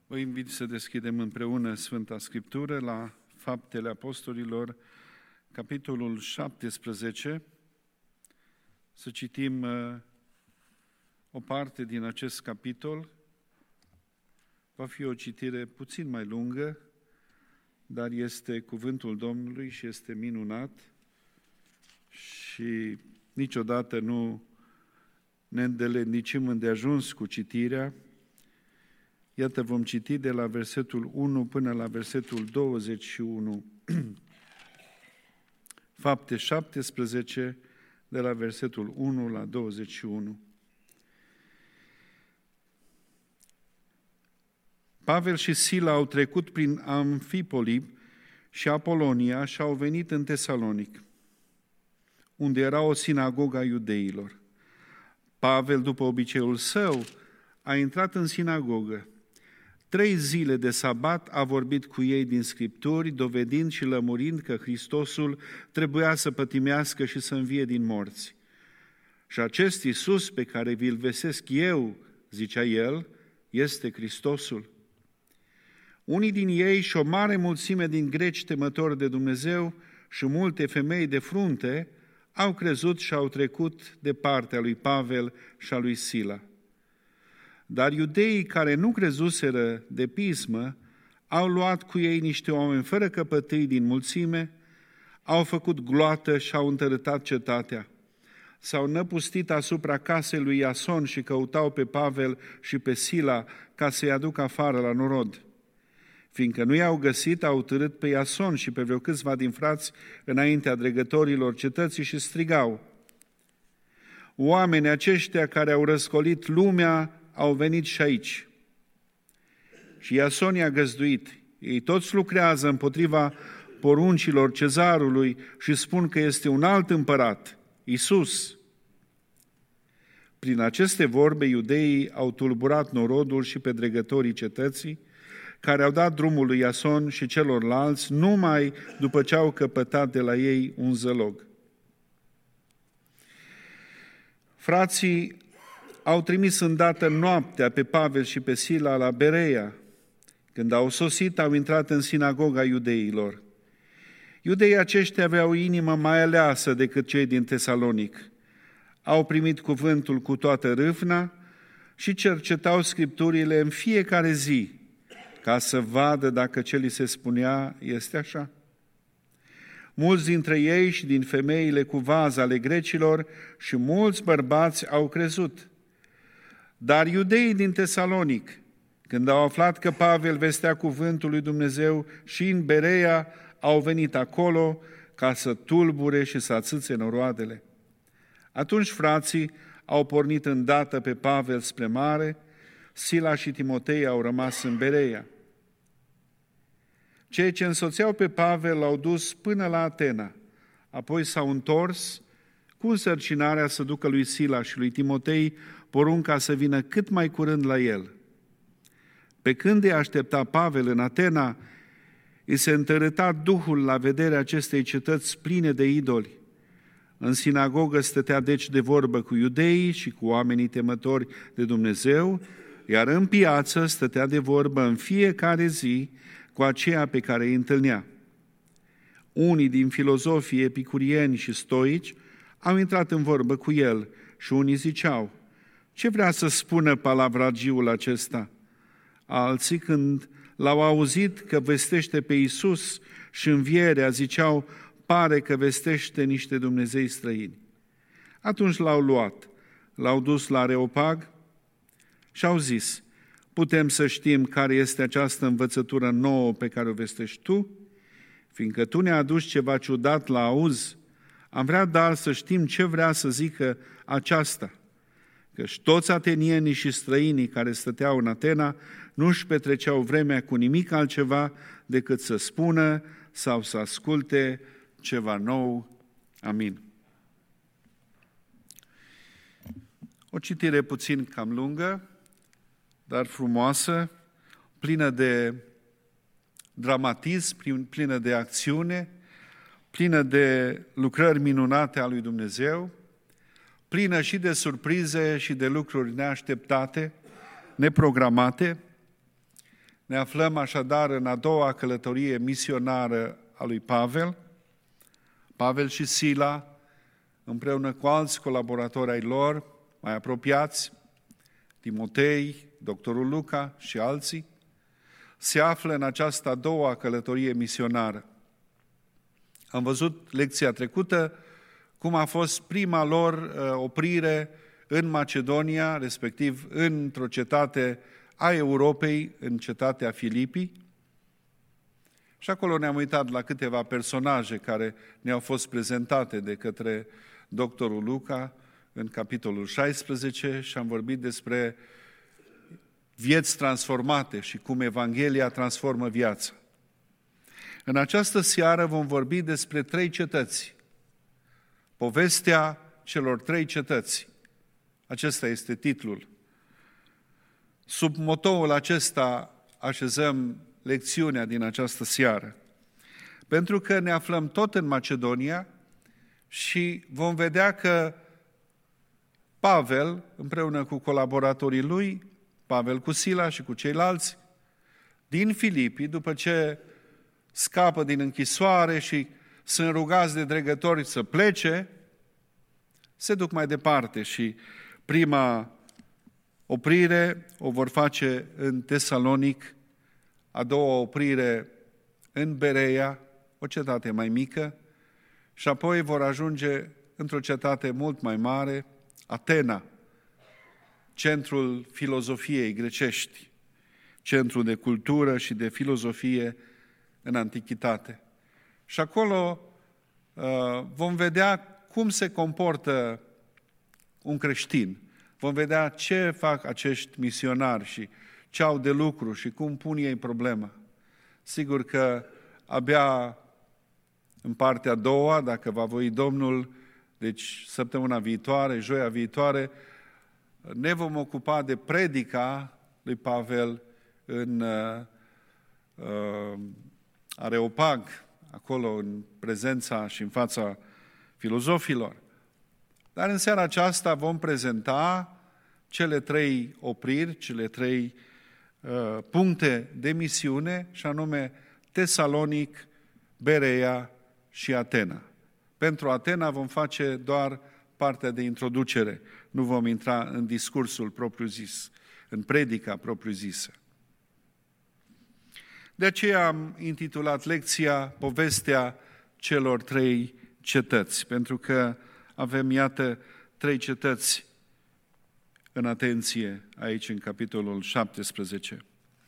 Vă invit să deschidem împreună Sfânta Scriptură la Faptele Apostolilor, capitolul 17, să citim o parte din acest capitol. Va fi o citire puțin mai lungă, dar este cuvântul Domnului și este minunat și niciodată nu ne îndeletnicim îndeajuns cu citirea. Iată, vom citi de la versetul 1 până la versetul 21. Fapte 17, de la versetul 1 la 21. Pavel și Sila au trecut prin Amfipoli și Apolonia și au venit în Tesalonic, unde era o sinagogă a iudeilor. Pavel, după obiceiul său, a intrat în sinagogă. 3 zile de sabat a vorbit cu ei din Scripturi, dovedind și lămurind că Hristosul trebuia să pătimească și să învie din morți. Și acest Iisus pe care vi-l vesesc eu, zicea el, este Hristosul. Unii din ei și o mare mulțime din greci temători de Dumnezeu și multe femei de frunte au crezut și au trecut de partea lui Pavel și a lui Sila. Dar iudeii care nu crezuseră de pismă au luat cu ei niște oameni fără căpătâi din mulțime, au făcut gloată și au întărâtat cetatea. S-au năpustit asupra casei lui Iason și căutau pe Pavel și pe Sila ca să-i aducă afară la norod. Fiindcă nu i-au găsit, au târât pe Iason și pe vreo câțiva din frați înaintea dregătorilor cetății și strigau: oamenii aceștia care au răscolit lumea au venit și aici. Și Iason i-a găzduit. Ei toți lucrează împotriva poruncilor cezarului și spun că este un alt împărat, Iisus. Prin aceste vorbe, iudeii au tulburat norodul și pe dregătorii cetății, care au dat drumul lui Iason și celorlalți numai după ce au căpătat de la ei un zălog. Frații au trimis îndată noaptea pe Pavel și pe Sila la Bereia. Când au sosit, au intrat în sinagoga iudeilor. Iudeii aceștia aveau o inimă mai aleasă decât cei din Tesalonic. Au primit cuvântul cu toată râvna și cercetau Scripturile în fiecare zi, ca să vadă dacă ce li se spunea este așa. Mulți dintre ei și din femeile cu vază ale grecilor și mulți bărbați au crezut. Dar iudeii din Tesalonic, când au aflat că Pavel vestea cuvântul lui Dumnezeu și în Bereia, au venit acolo ca să tulbure și să ațâțe noroadele. Atunci frații au pornit îndată pe Pavel spre mare, Sila și Timotei au rămas în Bereia. Cei ce însoțeau pe Pavel l-au dus până la Atena, apoi s-au întors cu însărcinarea să ducă lui Sila și lui Timotei porunca să vină cât mai curând la el. Pe când îi aștepta Pavel în Atena, îi se întărâta Duhul la vederea acestei cetăți pline de idoli. În sinagogă stătea deci de vorbă cu iudeii și cu oamenii temători de Dumnezeu, iar în piață stătea de vorbă în fiecare zi cu aceea pe care îi întâlnea. Unii din filozofii epicurieni și stoici au intrat în vorbă cu el și unii ziceau: ce vrea să spună palavragiul acesta? Alții, când l-au auzit că vestește pe Iisus și învierea, ziceau: pare că vestește niște dumnezei străini. Atunci l-au luat, l-au dus la Areopag și au zis: putem să știm care este această învățătură nouă pe care o vestești tu? Fiindcă tu ne-ai adus ceva ciudat la auz, am vrea dar să știm ce vrea să zică aceasta. Căci toți atenienii și străinii care stăteau în Atena nu-și petreceau vremea cu nimic altceva decât să spună sau să asculte ceva nou. Amin. O citire puțin cam lungă, dar frumoasă, plină de dramatism, plină de acțiune, plină de lucrări minunate a lui Dumnezeu, plină și de surprize și de lucruri neașteptate, neprogramate, Ne aflăm așadar în a doua călătorie misionară a lui Pavel. Pavel și Sila, împreună cu alți colaboratori ai lor, mai apropiați, Timotei, doctorul Luca și alții, se află în această a doua călătorie misionară. Am văzut lecția trecută cum a fost prima lor oprire în Macedonia, respectiv într-o cetate a Europei, în cetatea Filipii. Și acolo ne-am uitat la câteva personaje care ne-au fost prezentate de către doctorul Luca în capitolul 16 și am vorbit despre vieți transformate și cum Evanghelia transformă viața. În această seară vom vorbi despre 3 cetăți. Povestea celor 3 cetăți. Acesta este titlul. Sub motoul acesta așezăm lecțiunea din această seară. Pentru că ne aflăm tot în Macedonia și vom vedea că Pavel, împreună cu colaboratorii lui, Pavel cu Sila și cu ceilalți, din Filipii, după ce scapă din închisoare și sunt rugați de dregători să plece, se duc mai departe și prima oprire o vor face în Tesalonic, a doua oprire în Bereia, o cetate mai mică, și apoi vor ajunge într-o cetate mult mai mare, Atena, centrul filozofiei grecești, centrul de cultură și de filozofie în antichitate. Și acolo vom vedea cum se comportă un creștin. Vom vedea ce fac acești misionari și ce au de lucru și cum pun ei problema. Sigur că abia în partea a doua, dacă va voi Domnul, deci săptămâna viitoare, joia viitoare, ne vom ocupa de predica lui Pavel în Areopag, acolo în prezența și în fața filozofilor. Dar în seara aceasta vom prezenta cele 3 opriri, cele 3 puncte de misiune, și anume Tesalonic, Bereia și Atena. Pentru Atena vom face doar partea de introducere, nu vom intra în discursul propriu-zis, în predica propriu-zisă. De aceea am intitulat lecția Povestea celor 3 cetăți, pentru că avem, iată, 3 cetăți în atenție aici în capitolul 17.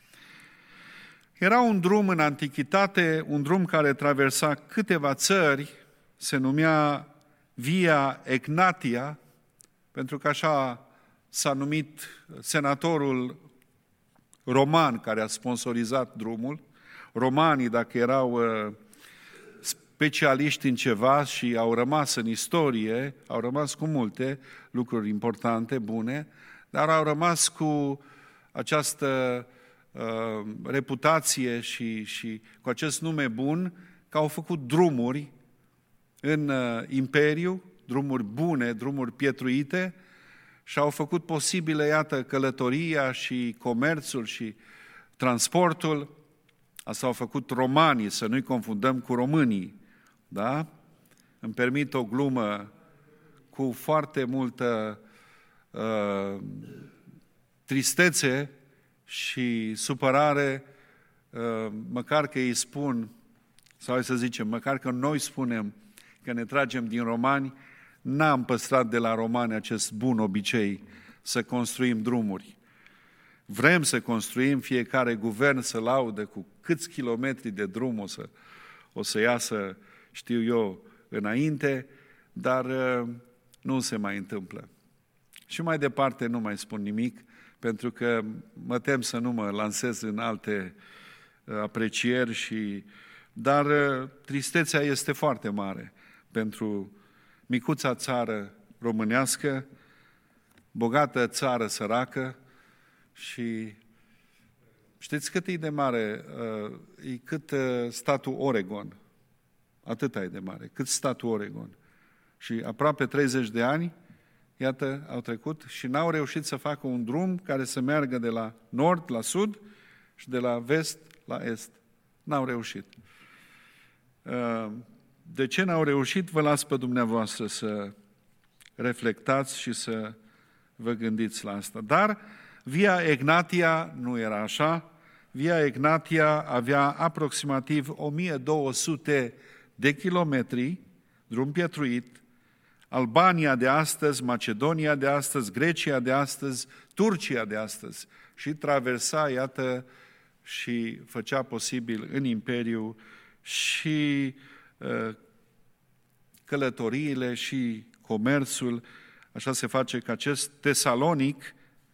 Era un drum în antichitate, un drum care traversa câteva țări, se numea Via Egnatia, pentru că așa s-a numit senatorul roman care a sponsorizat drumul. Romanii, dacă erau specialiști în ceva și au rămas în istorie, au rămas cu multe lucruri importante, bune, dar au rămas cu această reputație și cu acest nume bun, că au făcut drumuri în imperiu, drumuri bune, drumuri pietruite, și au făcut posibile, iată, călătoria și comerțul și transportul. Asta au făcut romanii, să nu-i confundăm cu românii, da? Îmi permit o glumă cu foarte multă tristețe și supărare, măcar că îi spun, sau hai să zicem, măcar că noi spunem că ne tragem din romani, n-am păstrat de la romani acest bun obicei să construim drumuri. Vrem să construim, fiecare guvern să laude cu câți kilometri de drum o să iasă, știu eu, înainte, dar nu se mai întâmplă. Și mai departe nu mai spun nimic, pentru că mă tem să nu mă lansez în alte aprecieri, dar tristețea este foarte mare pentru micuța țară românească, bogată țară săracă. Și știți cât e de mare? E cât statul Oregon. Atâta e de mare, cât statul Oregon. Și aproape 30 de ani, iată, au trecut și n-au reușit să facă un drum care să meargă de la nord la sud și de la vest la est. N-au reușit. De ce n-au reușit? Vă las pe dumneavoastră să reflectați și să vă gândiți la asta. Dar Via Egnatia nu era așa. Via Egnatia avea aproximativ 1200 de kilometri, drum pietruit. Albania de astăzi, Macedonia de astăzi, Grecia de astăzi, Turcia de astăzi. Și traversa, iată, și făcea posibil în Imperiu și călătoriile și comerțul. Așa se face că acest Tesalonic,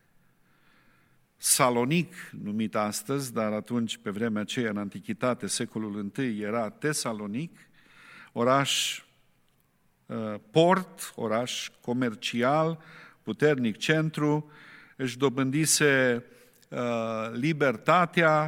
Salonic numit astăzi, dar atunci, pe vremea aceea, în Antichitate, secolul I, era Tesalonic, oraș port, oraș comercial, puternic centru, își dobândise libertatea,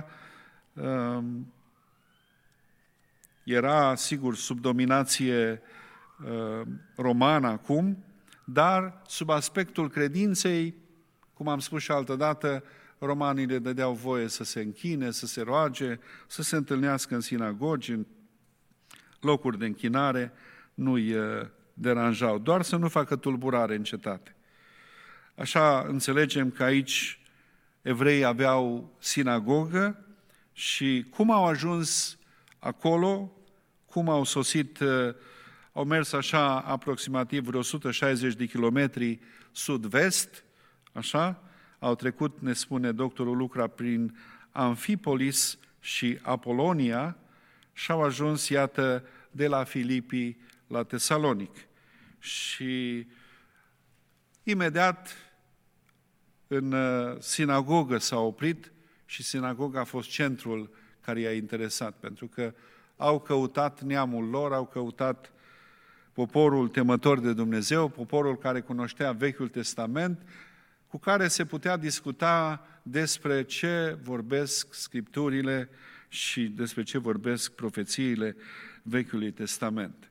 era, sigur, sub dominație romană acum, dar sub aspectul credinței, cum am spus și altădată, romanii le dădeau voie să se închine, să se roage, să se întâlnească în sinagogi, în locuri de închinare, nu-i deranjau, doar să nu facă tulburare în cetate. Așa înțelegem că aici evreii aveau sinagogă și cum au ajuns acolo, cum au sosit, au mers așa aproximativ vreo 160 de kilometri sud-vest, așa, au trecut, ne spune doctorul Lucra, prin Amfipolis și Apolonia și au ajuns, iată, de la Filipii la Tesalonic. Și imediat în sinagogă s-a oprit și sinagoga a fost centrul care i-a interesat, pentru că au căutat neamul lor, au căutat poporul temător de Dumnezeu, poporul care cunoștea Vechiul Testament, cu care se putea discuta despre ce vorbesc Scripturile și despre ce vorbesc profețiile Vechiului Testament.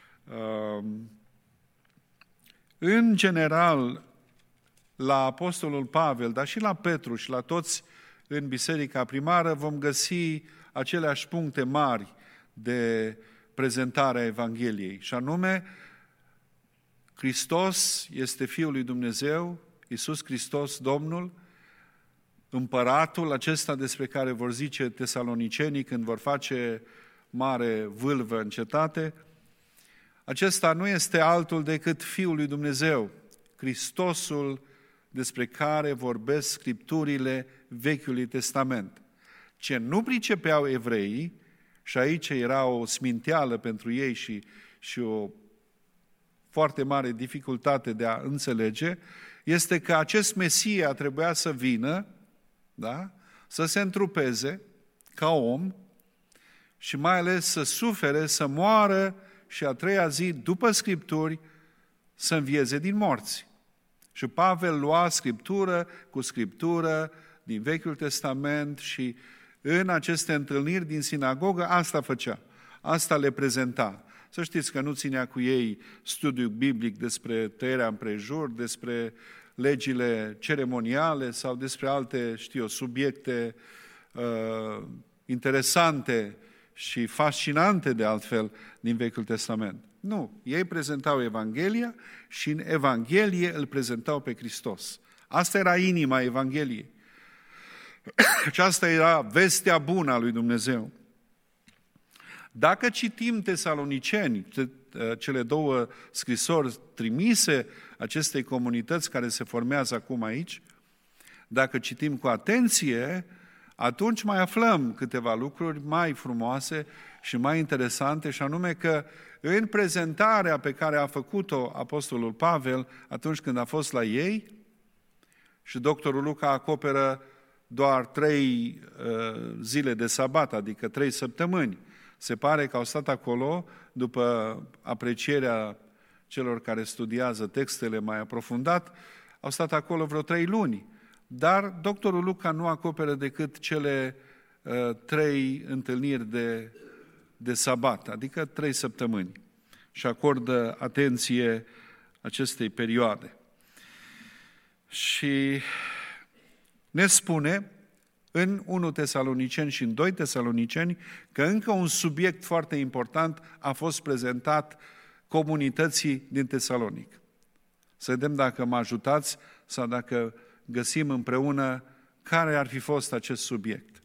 În general, la Apostolul Pavel, dar și la Petru și la toți în biserica primară vom găsi aceleași puncte mari de prezentare a Evangheliei, și anume, Hristos este Fiul lui Dumnezeu, Iisus Hristos, Domnul, împăratul acesta despre care vor zice tesalonicenii când vor face mare vâlvă în cetate, acesta nu este altul decât Fiul lui Dumnezeu, Hristosul despre care vorbesc Scripturile Vechiului Testament. Ce nu pricepeau evreii, și aici era o sminteală pentru ei și o foarte mare dificultate de a înțelege, este că acest Mesia trebuia să vină, da? Să se întrupeze ca om și mai ales să sufere, să moară și a treia zi, după Scripturi, să învieze din morți. Și Pavel lua Scriptură cu Scriptură din Vechiul Testament și în aceste întâlniri din sinagogă asta făcea, asta le prezenta. Să știți că nu ținea cu ei studiu biblic despre tăierea împrejur, despre legile ceremoniale sau despre alte, subiecte interesante și fascinante de altfel din Vechiul Testament. Nu, ei prezentau Evanghelia și în Evanghelie îl prezentau pe Hristos. Asta era inima Evangheliei. Aceasta era vestea bună a lui Dumnezeu. Dacă citim Tesaloniceni, cele două scrisori trimise acestei comunități care se formează acum aici, dacă citim cu atenție, atunci mai aflăm câteva lucruri mai frumoase și mai interesante, și anume că în prezentarea pe care a făcut-o Apostolul Pavel atunci când a fost la ei, și doctorul Luca acoperă doar 3 zile de sabat, adică 3 săptămâni. Se pare că au stat acolo, după aprecierea celor care studiază textele mai aprofundat, au stat acolo vreo 3 luni. Dar doctorul Luca nu acoperă decât cele 3 întâlniri de sabat, adică 3 săptămâni. Și acordă atenție acestei perioade. Și ne spune în 1 Tesaloniceni și în 2 Tesaloniceni că încă un subiect foarte important a fost prezentat comunității din Tesalonic. Să vedem dacă mă ajutați sau dacă găsim împreună care ar fi fost acest subiect.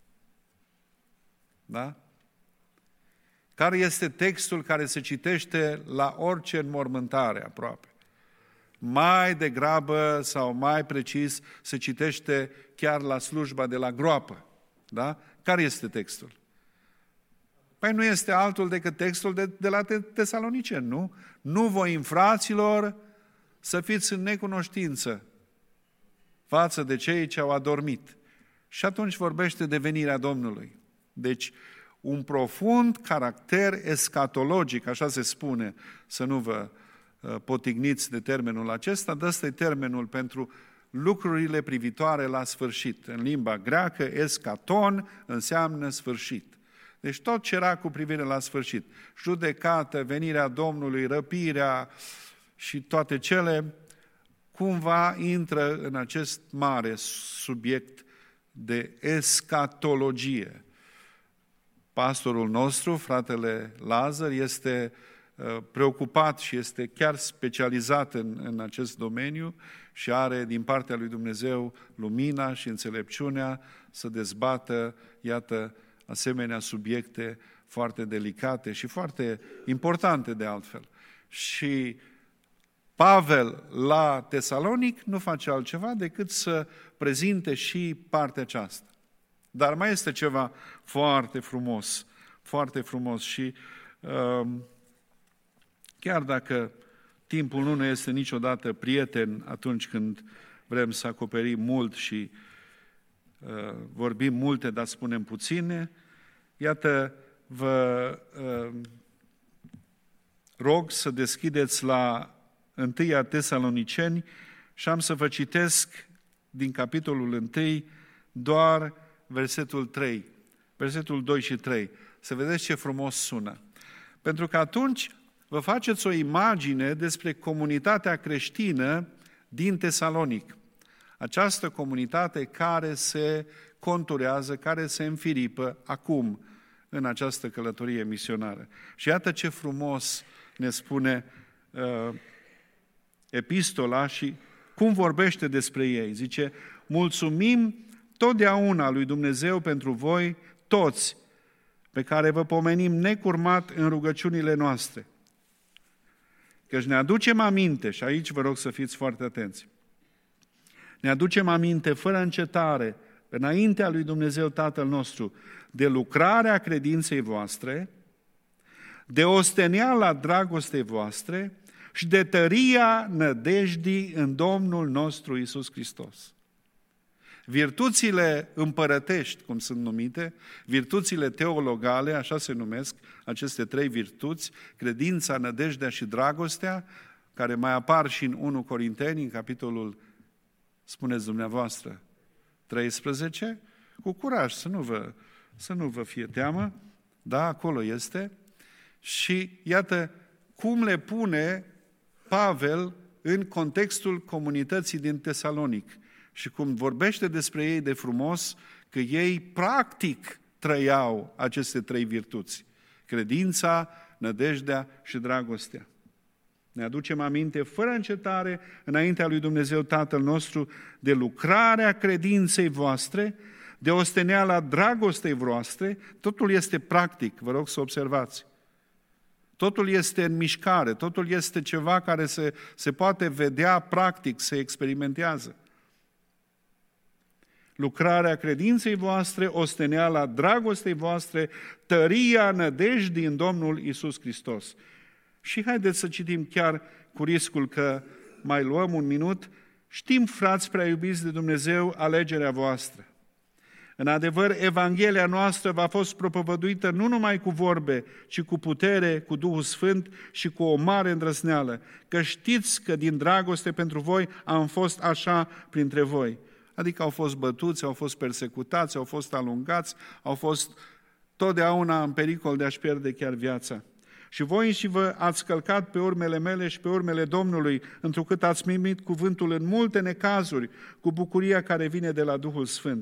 Da? Care este textul care se citește la orice înmormântare aproape? Mai degrabă sau mai precis se citește chiar la slujba de la groapă. Da? Care este textul? Păi nu este altul decât textul de la Tesaloniceni, nu? Nu voim, fraților, să fiți în necunoștință față de cei ce au adormit. Și atunci vorbește de venirea Domnului. Deci, un profund caracter escatologic, așa se spune, să nu vă potigniți de termenul acesta, dar ăsta e termenul pentru lucrurile privitoare la sfârșit. În limba greacă, escaton înseamnă sfârșit. Deci tot ce era cu privire la sfârșit, judecată, venirea Domnului, răpirea și toate cele, cumva intră în acest mare subiect de escatologie. Pastorul nostru, fratele Lazar, este preocupat și este chiar specializat în acest domeniu și are din partea lui Dumnezeu lumina și înțelepciunea să dezbată, iată, asemenea subiecte foarte delicate și foarte importante de altfel. Și Pavel la Tesalonic nu face altceva decât să prezinte și partea aceasta. Dar mai este ceva foarte frumos și chiar dacă timpul nu ne este niciodată prieten atunci când vrem să acoperim mult și vorbim multe, dar spunem puține, iată, vă rog să deschideți la 1 Tesaloniceni și am să vă citesc din capitolul 1 doar versetul 3, versetul 2 și 3. Să vedeți ce frumos sună. Pentru că atunci vă faceți o imagine despre comunitatea creștină din Tesalonic. Această comunitate care se conturează, care se înfiripă acum în această călătorie misionară. Și iată ce frumos ne spune epistola și cum vorbește despre ei. Zice, mulțumim totdeauna lui Dumnezeu pentru voi toți, pe care vă pomenim necurmat în rugăciunile noastre. Căci ne aducem aminte, și aici vă rog să fiți foarte atenți, ne aducem aminte fără încetare, înaintea lui Dumnezeu Tatăl nostru, de lucrarea credinței voastre, de osteneala dragostei voastre și de tăria nădejdii în Domnul nostru Iisus Hristos. Virtuțile împărătești, cum sunt numite, virtuțile teologale, așa se numesc, aceste trei virtuți, credința, nădejdea și dragostea, care mai apar și în 1 Corinteni, în capitolul, spuneți dumneavoastră, 13, cu curaj, să nu vă fie teamă, da, acolo este, și iată cum le pune Pavel în contextul comunității din Tesalonic și cum vorbește despre ei de frumos, că ei practic trăiau aceste trei virtuți, credința, nădejdea și dragostea. Ne aducem aminte fără încetare înaintea lui Dumnezeu Tatăl nostru de lucrarea credinței voastre, de osteneala dragostei voastre, totul este practic, vă rog să observați. Totul este în mișcare, totul este ceva care se poate vedea practic, se experimentează. Lucrarea credinței voastre, osteneala dragostei voastre, tăria nădejdii în Domnul Iisus Hristos. Și haideți să citim chiar cu riscul că mai luăm un minut. Știm, frați prea iubiți de Dumnezeu, alegerea voastră. În adevăr, Evanghelia noastră v-a fost propovăduită nu numai cu vorbe, ci cu putere, cu Duhul Sfânt și cu o mare îndrăzneală, că știți că din dragoste pentru voi am fost așa printre voi. Adică au fost bătuți, au fost persecutați, au fost alungați, au fost totdeauna în pericol de a-și pierde chiar viața. Și voi și vă ați călcat pe urmele mele și pe urmele Domnului, întrucât ați primit cuvântul în multe necazuri, cu bucuria care vine de la Duhul Sfânt.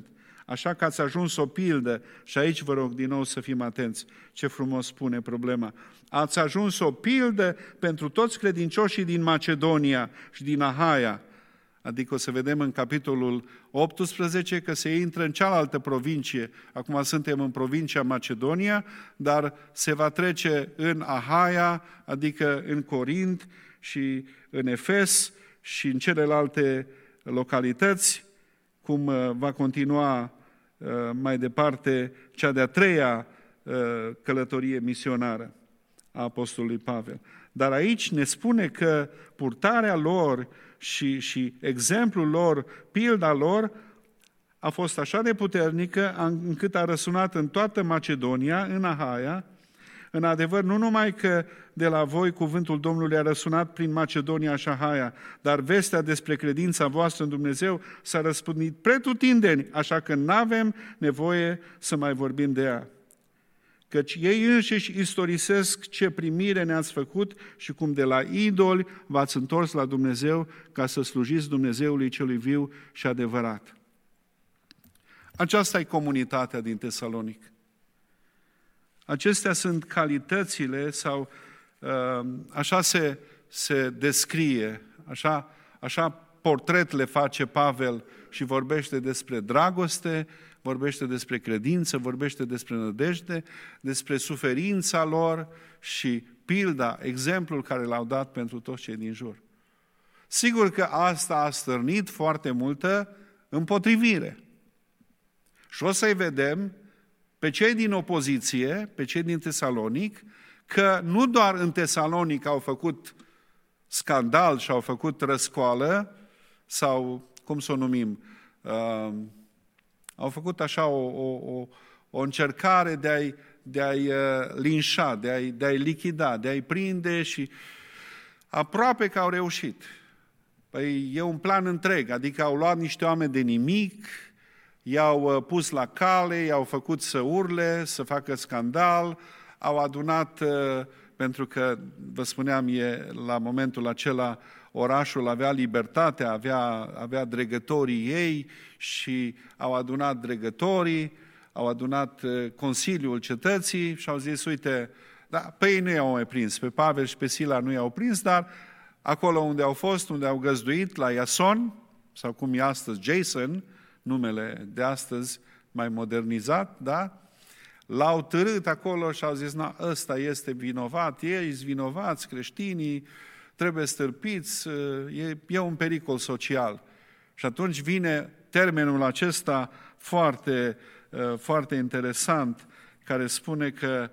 Așa că ați ajuns o pildă, și aici vă rog din nou să fim atenți, ce frumos spune problema. Ați ajuns o pildă pentru toți credincioșii din Macedonia și din Ahaia. Adică o să vedem în capitolul 18 că se intră în cealaltă provincie. Acum suntem în provincia Macedonia, dar se va trece în Ahaia, adică în Corint și în Efes și în celelalte localități, cum va continua mai departe cea de-a treia călătorie misionară a apostolului Pavel. Dar aici ne spune că purtarea lor și exemplul lor, pilda lor, a fost așa de puternică încât a răsunat în toată Macedonia, în Ahaia. În adevăr, nu numai că de la voi cuvântul Domnului a răsunat prin Macedonia și Ahaia, dar vestea despre credința voastră în Dumnezeu s-a răspândit pretutindeni, așa că n-avem nevoie să mai vorbim de ea. Căci ei înșiși istorisesc ce primire ne-ați făcut și cum de la idoli v-ați întors la Dumnezeu ca să slujiți Dumnezeului celui viu și adevărat. Aceasta e comunitatea din Tesalonic. Acestea sunt calitățile sau așa se descrie, așa portret le face Pavel și vorbește despre dragoste, vorbește despre credință, vorbește despre nădejde, despre suferința lor și pilda, exemplul care l-au dat pentru toți cei din jur. Sigur că asta a stârnit foarte multă împotrivire. Și o să-i vedem pe cei din opoziție, pe cei din Tesalonic, că nu doar în Tesalonic au făcut scandal și au făcut răscoală, sau, cum să o numim, au făcut așa o încercare de a-i linșa, de a-i lichida, de a-i prinde și aproape că au reușit. Păi e un plan întreg, adică au luat niște oameni de nimic, i-au pus la cale, i-au făcut să urle, să facă scandal, au adunat, pentru că, vă spuneam, la momentul acela orașul avea libertate, avea dregătorii ei și au adunat dregătorii, au adunat Consiliul Cetății și au zis, uite, da, pe ei nu i-au mai prins, pe Pavel și pe Sila nu i-au prins, dar acolo unde au fost, unde au găzduit, la Iason, sau cum e astăzi Jason, numele de astăzi mai modernizat, da? L-au târât acolo și au zis, ăsta este vinovat, ei sunt vinovați, creștinii, trebuie stârpiți, e un pericol social. Și atunci vine termenul acesta foarte, foarte interesant, care spune că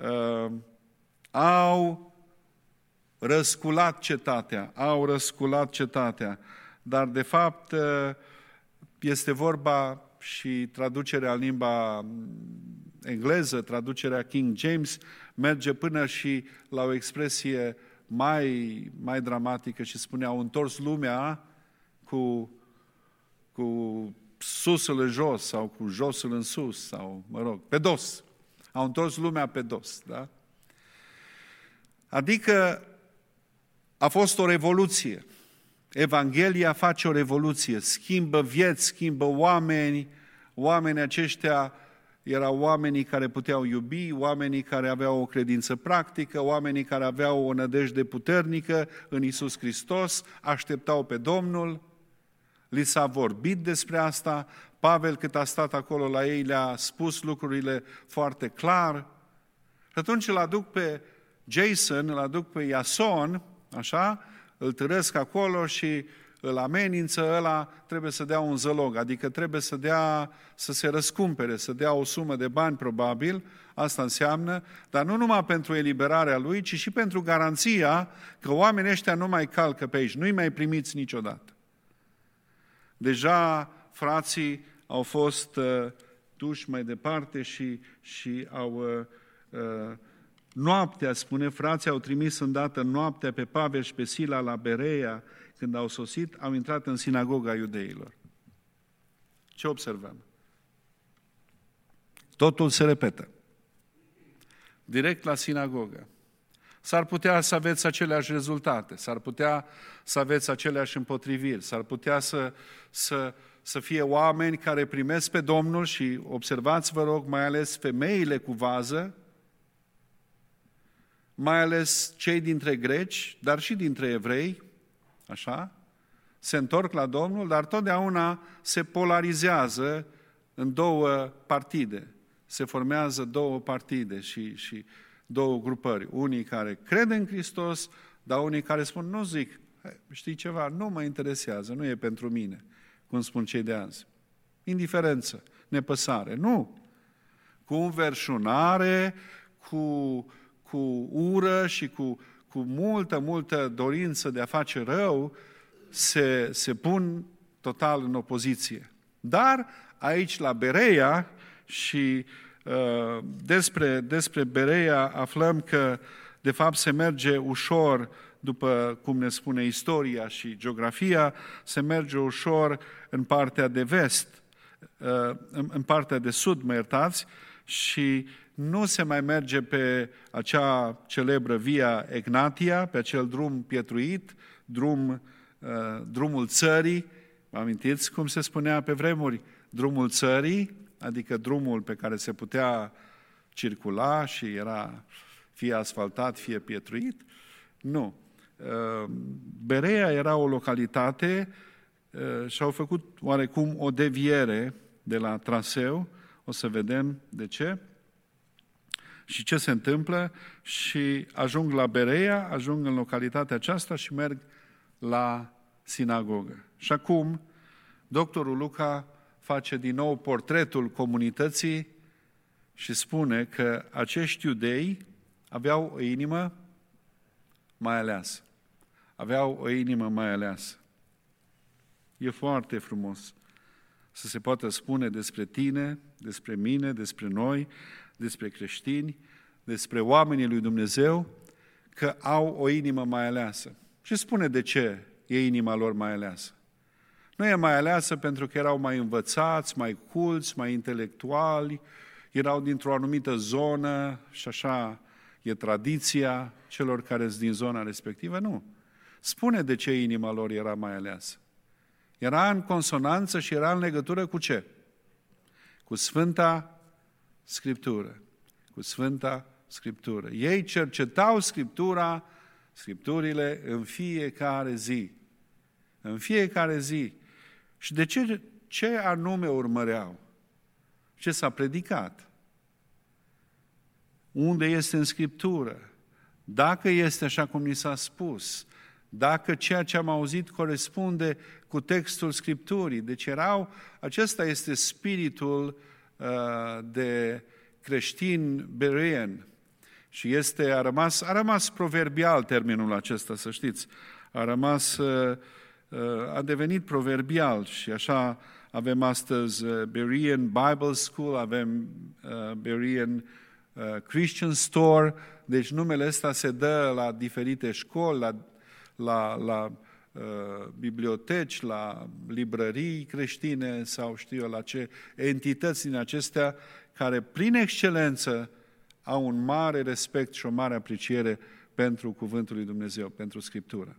au răsculat cetatea, dar de fapt este vorba și traducerea în limba engleză, traducerea King James, merge până și la o expresie mai dramatică și spune, au întors lumea cu susul în jos sau cu josul în sus, sau, pe dos. Au întors lumea pe dos, da? Adică a fost o revoluție. Evanghelia face o revoluție, schimbă vieți, schimbă oameni. Oamenii aceștia erau oamenii care puteau iubi, oamenii care aveau o credință practică, oamenii care aveau o nădejde puternică în Iisus Hristos, așteptau pe Domnul, li s-a vorbit despre asta. Pavel, cât a stat acolo la ei, le-a spus lucrurile foarte clar. Și atunci îl aduc pe Jason, îl aduc pe Iason, așa, îl târăsc acolo și îl amenință, ăla trebuie să dea un zălog, adică trebuie să se răscumpere, să dea o sumă de bani probabil, asta înseamnă, dar nu numai pentru eliberarea lui, ci și pentru garanția că oamenii ăștia nu mai calcă pe aici, nu-i mai primiți niciodată. Deja frații au fost duși mai departe și au... Noaptea, spune, frații au trimis îndată noaptea pe Pavel și pe Sila la Berea. Când au sosit, au intrat în sinagoga iudeilor. Ce observăm? Totul se repetă. Direct la sinagogă. S-ar putea să aveți aceleași rezultate, s-ar putea să aveți aceleași împotriviri, s-ar putea să fie oameni care primesc pe Domnul și observați, vă rog, mai ales femeile cu vază, mai ales cei dintre greci, dar și dintre evrei, așa, se întorc la Domnul, dar totdeauna se polarizează în două partide. Se formează două partide și două grupări. Unii care cred în Hristos, dar unii care spun, nu zic, știi ceva, nu mă interesează, nu e pentru mine, cum spun cei de azi. Indiferență, nepăsare. Nu. Cu înverșunare, cu ură și cu multă dorință de a face rău, se pun total în opoziție. Dar aici la Bereia și despre Bereia aflăm că de fapt se merge ușor, după cum ne spune istoria și geografia, se merge ușor în partea de vest, în partea de sud, mă iertați, și nu se mai merge pe acea celebră Via Egnatia, pe acel drum pietruit, drumul țării. Vă amintiți cum se spunea pe vremuri? Drumul țării, adică drumul pe care se putea circula și era fie asfaltat, fie pietruit? Nu. Bereia era o localitate și au făcut oarecum o deviere de la traseu. O să vedem de ce și ce se întâmplă și ajung la Bereia, ajung în localitatea aceasta și merg la sinagogă. Și acum, doctorul Luca face din nou portretul comunității și spune că acești iudei aveau o inimă mai aleasă. Aveau o inimă mai aleasă. E foarte frumos să se poată spune despre tine, despre mine, despre noi, despre creștini, despre oamenii lui Dumnezeu, că au o inimă mai aleasă. Și spune de ce e inima lor mai aleasă. Nu e mai aleasă pentru că erau mai învățați, mai culți, mai intelectuali, erau dintr-o anumită zonă și așa e tradiția celor care sunt din zona respectivă. Nu. Spune de ce inima lor era mai aleasă. Era în consonanță și era în legătură cu ce? Cu Sfânta Scriptură. Cu Sfânta Scriptură. Ei cercetau Scripturile în fiecare zi. În fiecare zi. Și de ce anume urmăreau? Ce s-a predicat? Unde este în Scriptură? Dacă este așa cum ni s-a spus, dacă ceea ce am auzit corespunde cu textul Scripturii. Deci acesta este spiritul de creștin berean. Și a rămas proverbial termenul acesta, să știți. A devenit proverbial și așa avem astăzi Berean Bible School, avem Berean Christian Store, deci numele ăsta se dă la diferite școli, la biblioteci, la librării creștine sau știu eu la ce entități din acestea care prin excelență au un mare respect și o mare apreciere pentru Cuvântul lui Dumnezeu, pentru Scriptură.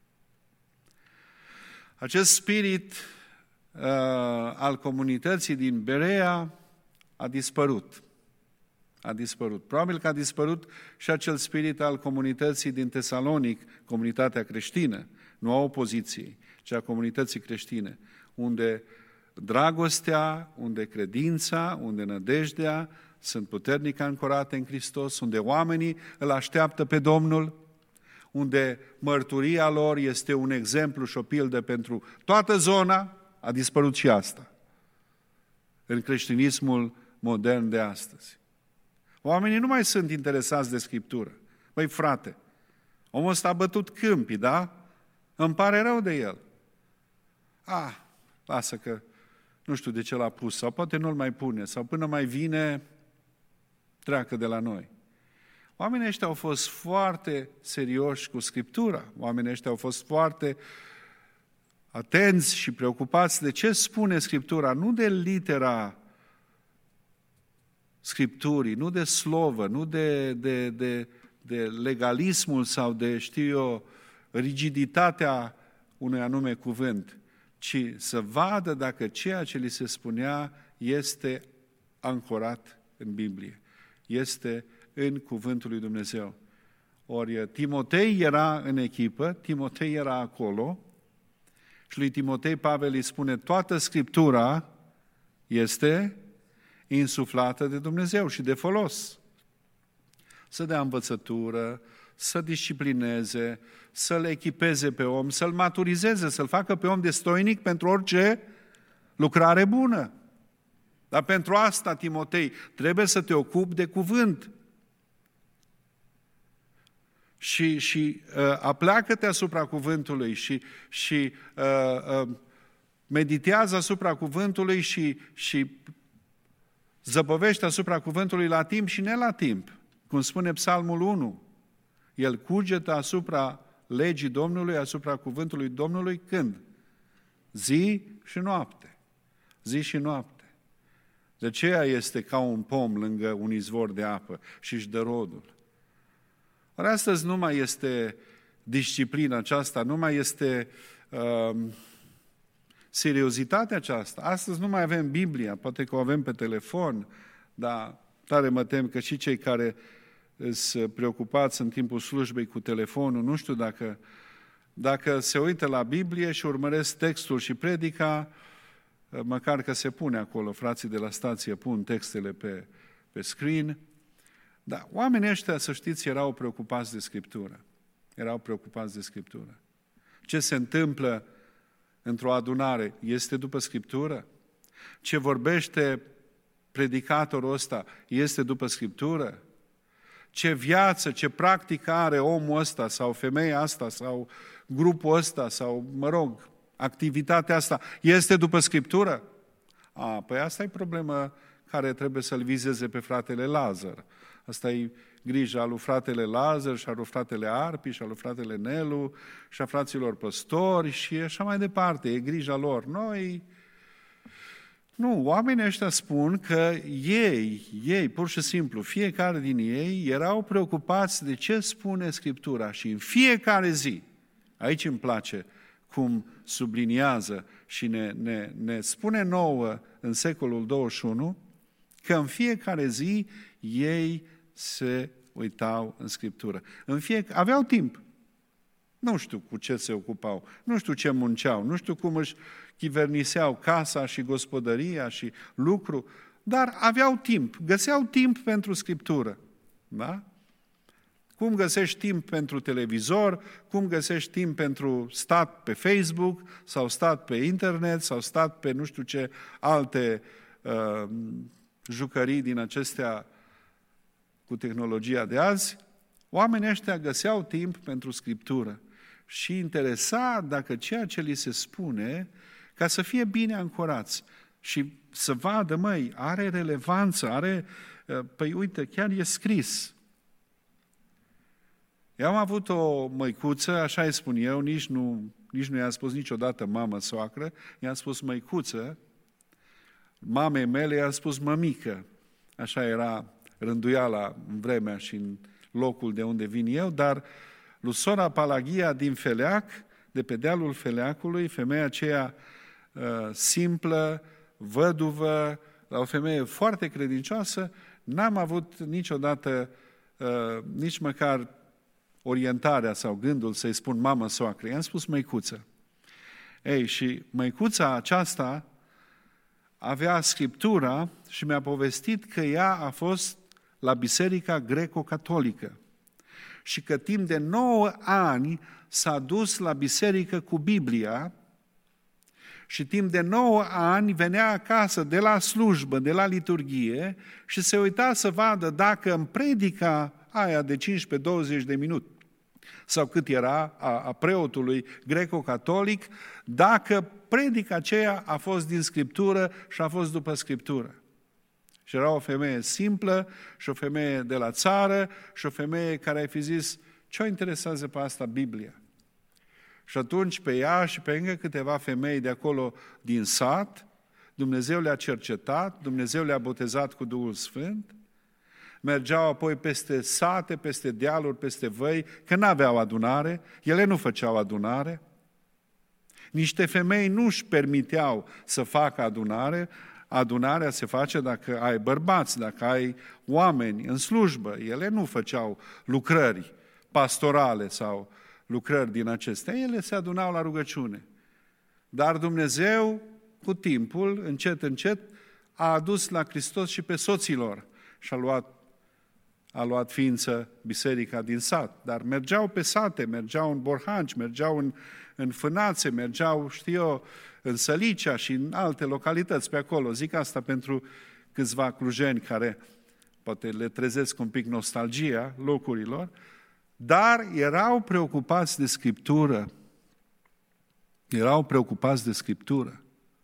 Acest spirit al comunității din Berea a dispărut. A dispărut. Probabil că a dispărut și acel spirit al comunității din Tesalonic, comunitatea creștină, nu a opoziției, ci a comunității creștine, unde dragostea, unde credința, unde nădejdea sunt puternic ancorate în Hristos, unde oamenii îl așteaptă pe Domnul, unde mărturia lor este un exemplu și o pildă pentru toată zona, a dispărut și asta în creștinismul modern de astăzi. Oamenii nu mai sunt interesați de Scriptură. Băi, frate, omul ăsta a bătut câmpii, da? Îmi pare rău de el. Lasă că nu știu de ce l-a pus, sau poate nu-l mai pune, sau până mai vine, treacă de la noi. Oamenii ăștia au fost foarte serioși cu Scriptura. Oamenii ăștia au fost foarte atenți și preocupați de ce spune Scriptura, nu de litera Scripturii, nu de slovă, nu de legalismul sau de, rigiditatea unui anume cuvânt, ci să vadă dacă ceea ce li se spunea este ancorat în Biblie, este în Cuvântul lui Dumnezeu. Ori Timotei era în echipă, Timotei era acolo și lui Timotei Pavel îi spune: toată Scriptura este insuflată de Dumnezeu și de folos. Să dea învățătură, să disciplineze, să-l echipeze pe om, să-l maturizeze, să-l facă pe om destoinic pentru orice lucrare bună. Dar pentru asta, Timotei, trebuie să te ocupi de cuvânt. Și apleacă-te asupra cuvântului și meditează asupra cuvântului și zăbovește asupra cuvântului la timp și ne la timp. Cum spune Psalmul 1, el cugetă asupra legii Domnului, asupra cuvântului Domnului, când? Zi și noapte. Zi și noapte. De aceea este ca un pom lângă un izvor de apă și își dă rodul. Ori astăzi nu mai este disciplina aceasta, nu mai este seriozitatea aceasta. Astăzi nu mai avem Biblia, poate că o avem pe telefon, dar tare mă tem că și cei care sunt preocupați în timpul slujbei cu telefonul, nu știu dacă se uită la Biblie și urmăresc textul și predica, măcar că se pune acolo, frații de la stație pun textele pe screen. Dar oamenii ăștia, să știți, erau preocupați de Scriptură. Erau preocupați de Scriptură. Ce se întâmplă într-o adunare este după Scriptură? Ce vorbește predicatorul ăsta este după Scriptură? Ce viață, ce practică are omul ăsta sau femeia asta sau grupul ăsta sau, activitatea asta este după Scriptură? Păi asta e problema care trebuie să-l vizeze pe fratele Lazar. Asta e grija lui fratele Lazar și a lui fratele Arpi și a lui fratele Nelu și a fraților păstori și așa mai departe. E grija lor. Nu, oamenii ăștia spun că ei, pur și simplu, fiecare din ei erau preocupați de ce spune Scriptura și în fiecare zi, aici îmi place cum subliniază și ne spune nouă în secolul 21, că în fiecare zi ei se uitau în Scriptură. Aveau timp. Nu știu cu ce se ocupau, nu știu ce munceau, nu știu cum își chiverniseau casa și gospodăria și lucru, dar aveau timp, găseau timp pentru Scriptură. Da? Cum găsești timp pentru televizor, cum găsești timp pentru stat pe Facebook, sau stat pe internet, sau stat pe nu știu ce alte jucării din acestea cu tehnologia de azi, oamenii ăștia găseau timp pentru Scriptură și interesa dacă ceea ce li se spune, ca să fie bine ancorați și să vadă, are relevanță, păi uite, chiar e scris. Eu am avut o măicuță, așa îi spun eu, nici nu i-am spus niciodată mamă, soacră, i-am spus măicuță, mamei mele i-am spus mămică, așa era rânduiala în vremea și în locul de unde vin eu, dar lui sora Palagia din Feleac, de pe dealul Feleacului, femeia aceea simplă, văduvă, o femeie foarte credincioasă, n-am avut niciodată nici măcar orientarea sau gândul să-i spun mamă soacră. I-am spus măicuță. Și măicuța aceasta avea Scriptura și mi-a povestit că ea a fost la Biserica Greco-Catolică și că timp de 9 ani s-a dus la biserică cu Biblia și timp de 9 ani venea acasă de la slujbă, de la liturghie și se uita să vadă dacă în predica aia de 15-20 de minute sau cât era a preotului greco-catolic, dacă predica aceea a fost din Scriptură și a fost după Scriptură. Și era o femeie simplă și o femeie de la țară și o femeie care ai fi zis, ce o interesează pe asta Biblia? Și atunci pe ea și pe încă câteva femei de acolo din sat, Dumnezeu le-a cercetat, Dumnezeu le-a botezat cu Duhul Sfânt, mergeau apoi peste sate, peste dealuri, peste văi, că n-aveau adunare, ele nu făceau adunare. Niște femei nu își permiteau să facă adunare. Adunarea se face dacă ai bărbați, dacă ai oameni în slujbă. Ele nu făceau lucrări pastorale sau lucrări din acestea. Ele se adunau la rugăciune. Dar Dumnezeu, cu timpul, încet, încet, a adus la Hristos și pe soților și a luat ființă biserica din sat. Dar mergeau pe sate, mergeau în Borhanci, mergeau în Fânațe, mergeau, în Sălicea și în alte localități pe acolo. Zic asta pentru câțiva clujeni care poate le trezesc un pic nostalgia locurilor, dar erau preocupați de Scriptură. Erau preocupați de Scriptură.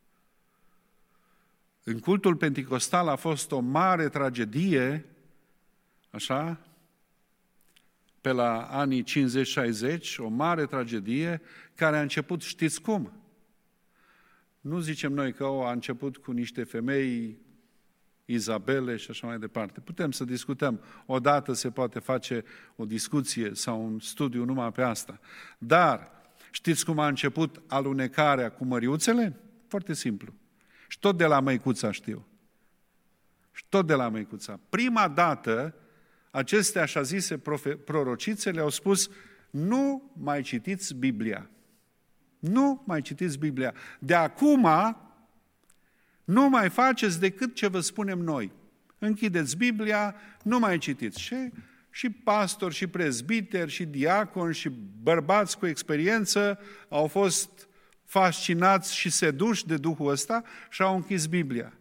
În cultul penticostal a fost o mare tragedie, așa, pe la anii 50-60, o mare tragedie care a început, știți cum? Nu zicem noi că a început cu niște femei, Izabele și așa mai departe. Putem să discutăm. Odată se poate face o discuție sau un studiu numai pe asta. Dar știți cum a început alunecarea cu măriuțele? Foarte simplu. Și tot de la măicuța știu. Și tot de la măicuța. Prima dată, aceste așa zise prorocițe le-au spus: nu mai citiți Biblia. Nu mai citiți Biblia. De acum nu mai faceți decât ce vă spunem noi. Închideți Biblia, nu mai citiți. Și pastori, și prezbiteri, și diaconi, și bărbați cu experiență au fost fascinați și seduși de Duhul ăsta și au închis Biblia.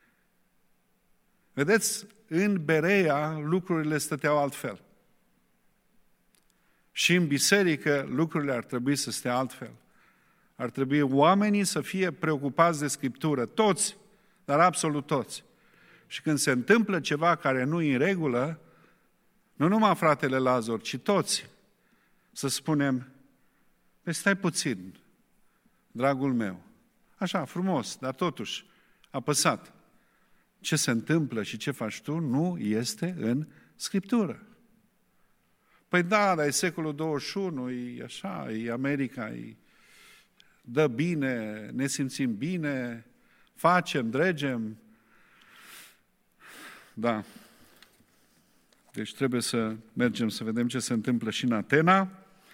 Vedeți, în Berea lucrurile stăteau altfel. Și în biserică lucrurile ar trebui să stea altfel. Ar trebui oamenii să fie preocupați de Scriptură, toți, dar absolut toți. Și când se întâmplă ceva care nu e în regulă, nu numai fratele Lazar, ci toți, să spunem: păi stai puțin, dragul meu, așa, frumos, dar totuși, apăsat. Ce se întâmplă și ce faci tu nu este în Scriptură. Păi da, dar e secolul 21, e așa, e America, e dă bine, ne simțim bine, facem, dregem. Da. Deci trebuie să mergem să vedem ce se întâmplă și în Atena.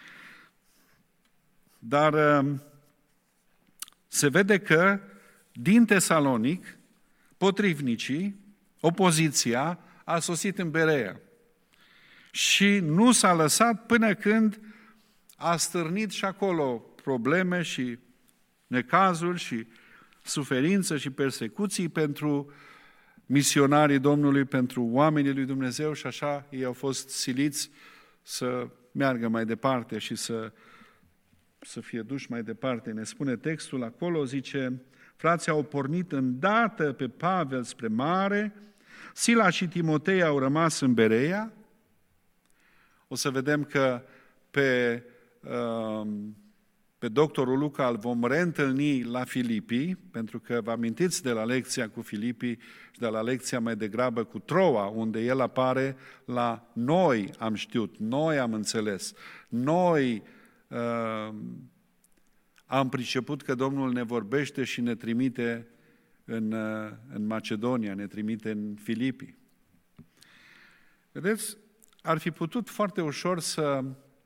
Dar se vede că din Tesalonic, potrivnicii, opoziția, a sosit în Berea. Și nu s-a lăsat până când a stârnit și acolo probleme și necazuri și suferință și persecuții pentru misionarii Domnului, pentru oamenii lui Dumnezeu și așa ei au fost siliți să meargă mai departe și să fie duși mai departe. Ne spune textul acolo, zice: frații au pornit îndată pe Pavel spre mare, Sila și Timotei au rămas în Berea. O să vedem că pe doctorul Luca îl vom reîntâlni la Filipii, pentru că vă amintiți de la lecția cu Filipii și de la lecția mai degrabă cu Troa, unde el apare la noi am știut, noi am înțeles, noi am priceput că Domnul ne vorbește și ne trimite în Macedonia, ne trimite în Filipii. Vedeți, ar fi putut foarte ușor să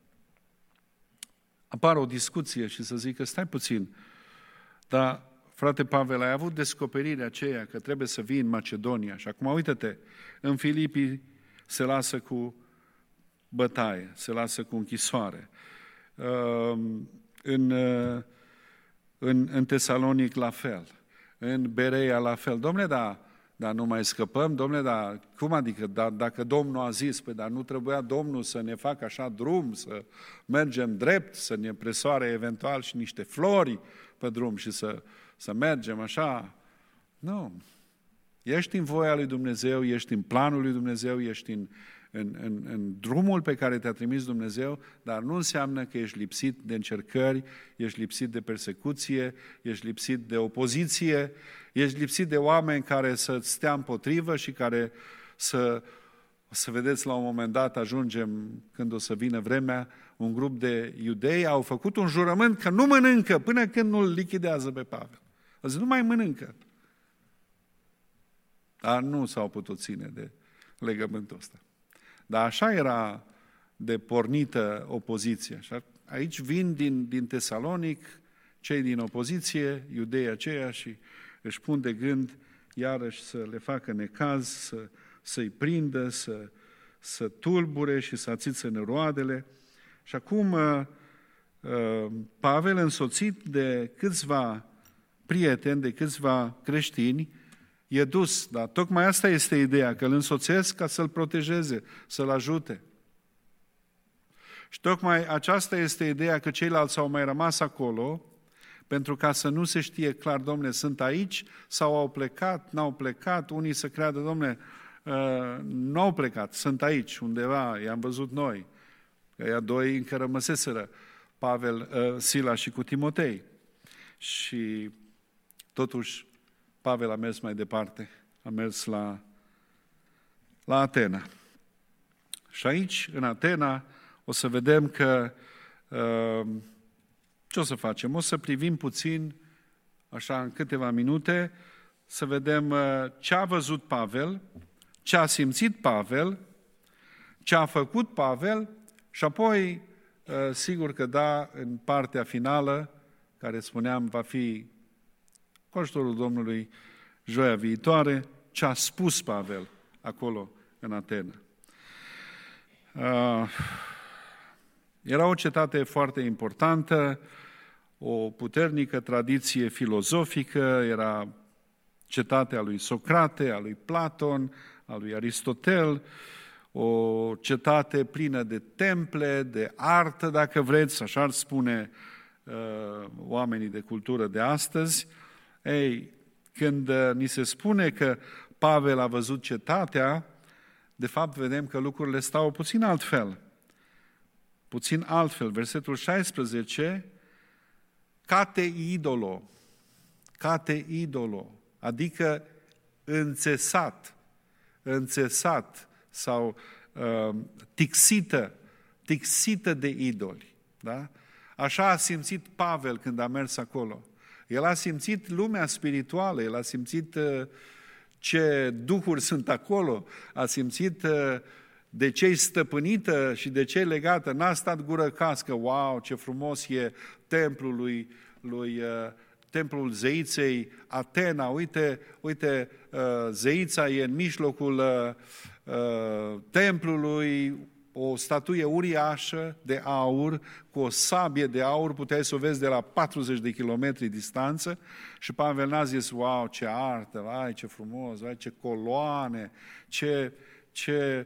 apară o discuție și să zică: stai puțin, dar frate Pavel, ai avut descoperirea aceea că trebuie să vii în Macedonia și acum uite-te, în Filipii se lasă cu bătaie, se lasă cu închisoare, în Tesalonic la fel, în Berea la fel. Dom'le, dar nu mai scăpăm? Dom'le, dar cum adică? Dacă Domnul a zis, păi dar nu trebuia Domnul să ne facă așa drum, să mergem drept, să ne presoare eventual și niște flori pe drum și să mergem așa? Nu. Ești în voia lui Dumnezeu, ești în planul lui Dumnezeu, ești în drumul pe care te-a trimis Dumnezeu, dar nu înseamnă că ești lipsit de încercări, ești lipsit de persecuție, ești lipsit de opoziție, ești lipsit de oameni care să-ți stea împotrivă și care să O să vedeți, la un moment dat ajungem, când o să vină vremea, un grup de iudei au făcut un jurământ că nu mănâncă până când nu-l lichidează pe Pavel. Au zis, nu mai mănâncă. Dar nu s-au putut ține de legământul ăsta. Dar așa era de pornită opoziția. Și aici vin din Tesalonic cei din opoziție, iudeii aceia, și își pun de gând iarăși să le facă necaz, să-i prindă, să tulbure și să ațiță năroadele. Și acum Pavel, însoțit de câțiva prieteni, de câțiva creștini, e dus. Dar tocmai asta este ideea, că îl însoțesc ca să-l protejeze, să-l ajute. Și tocmai aceasta este ideea, că ceilalți au mai rămas acolo, pentru ca să nu se știe clar, domne, sunt aici sau au plecat, n-au plecat, unii să creadă, domne, nu au plecat, sunt aici undeva, i-am văzut noi. Ăia doi încă rămăseseră, Pavel, Sila și cu Timotei. Și totuși Pavel a mers mai departe, a mers la Atena. Și aici, în Atena, o să vedem că ce o să facem? O să privim puțin, așa, în câteva minute, să vedem ce a văzut Pavel, ce a simțit Pavel, ce a făcut Pavel și apoi, sigur că da, în partea finală, care spuneam va fi cu ajutorul Domnului joia viitoare, ce a spus Pavel acolo în Atena. Era o cetate foarte importantă, o puternică tradiție filozofică, era cetatea lui Socrate, a lui Platon, a lui Aristotel, o cetate plină de temple, de artă, dacă vreți, așa ar spune oamenii de cultură de astăzi. Ei, când ni se spune că Pavel a văzut cetatea, de fapt vedem că lucrurile stau puțin altfel. Puțin altfel. Versetul 16, cate idolo, adică înțesat sau tixită de idoli. Da? Așa a simțit Pavel când a mers acolo. El a simțit lumea spirituală, el a simțit ce duhuri sunt acolo, a simțit de ce-i stăpânită și de ce-i legată. N-a stat gură cască, wow, ce frumos e templul templul zeiței Atena, uite, zeița e în mijlocul templului, o statuie uriașă de aur, cu o sabie de aur, puteai să o vezi de la 40 de kilometri distanță, și Pavel n-a zis, wow, ce artă, vai, ce frumos, vai, ce coloane, ce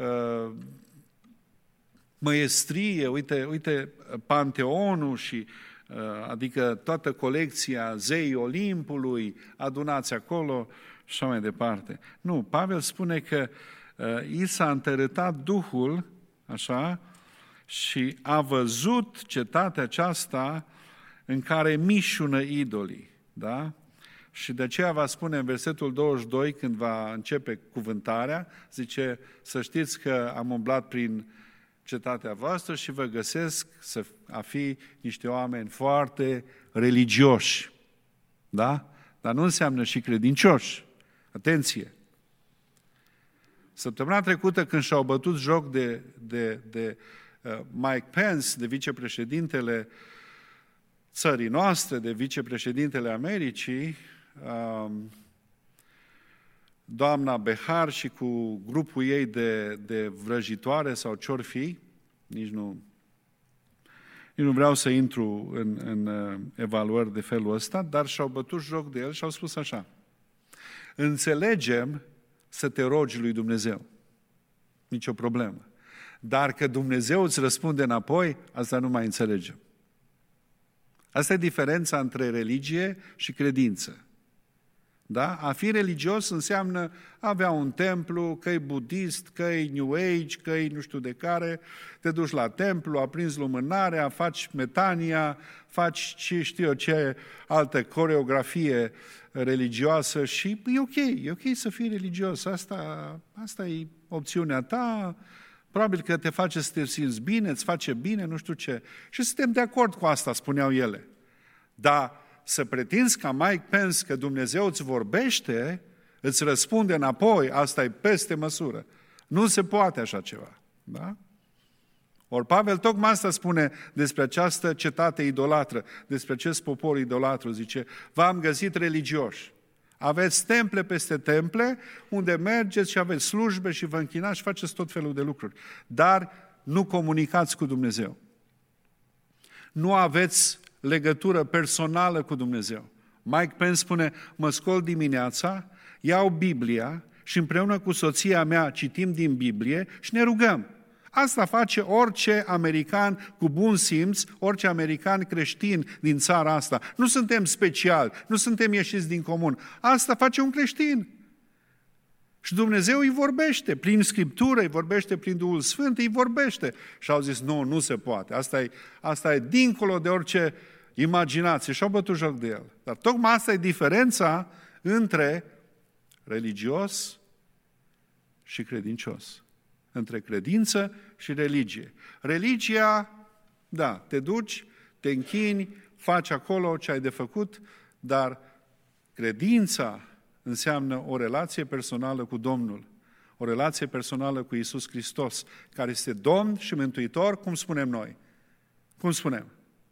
măiestrie, uite Panteonul și adică toată colecția zeii Olimpului adunați acolo și așa mai departe. Nu, Pavel spune că i s-a întărâtat Duhul, așa, și a văzut cetatea aceasta în care mișună idolii, da? Și de aceea va spune în versetul 22, când va începe cuvântarea, zice, să știți că am umblat prin cetatea voastră și vă găsesc a fi niște oameni foarte religioși, da? Dar nu înseamnă și credincioși. Atenție! Săptămâna trecută, când și-au bătut joc de Mike Pence, de vicepreședintele țării noastre, de vicepreședintele Americii, doamna Behar și cu grupul ei de vrăjitoare sau ce-or fi, nici nu vreau să intru în evaluări de felul ăsta, dar și-au bătut joc de el și au spus așa: înțelegem să te rogi lui Dumnezeu. Nici o problemă. Dar că Dumnezeu îți răspunde înapoi, asta nu mai înțelegem. Asta e diferența între religie și credință. Da? A fi religios înseamnă avea un templu, că e budist, că e New Age, că e nu știu de care, te duci la templu, aprinzi lumânarea, faci metania, faci știu eu ce altă coreografie religioasă și e ok să fii religios, asta e opțiunea ta, probabil că te face să te simți bine, îți face bine, nu știu ce. Și suntem de acord cu asta, spuneau ele. Dar să pretinzi ca Mike Pence că Dumnezeu îți vorbește, îți răspunde înapoi, asta e peste măsură. Nu se poate așa ceva. Da? Ori Pavel tocmai asta spune despre această cetate idolatră, despre acest popor idolatru. Zice, v-am găsit religioși. Aveți temple peste temple, unde mergeți și aveți slujbe și vă închinați și faceți tot felul de lucruri. Dar nu comunicați cu Dumnezeu. Nu aveți legătură personală cu Dumnezeu. Mike Pence spune, mă scol dimineața, iau Biblia și împreună cu soția mea citim din Biblie și ne rugăm. Asta face orice american cu bun simț, orice american creștin din țara asta. Nu suntem speciali, nu suntem ieșiți din comun. Asta face un creștin. Și Dumnezeu îi vorbește prin Scriptură, îi vorbește prin Duhul Sfânt, îi vorbește. Și au zis, nu se poate. Asta e dincolo de orice imaginație. Și au bătut joc de el. Dar tocmai asta e diferența între religios și credincios. Între credință și religie. Religia, da, te duci, te închini, faci acolo ce ai de făcut, dar credința înseamnă o relație personală cu Domnul, o relație personală cu Iisus Hristos, care este Domn și Mântuitor, cum spunem noi. Cum spunem?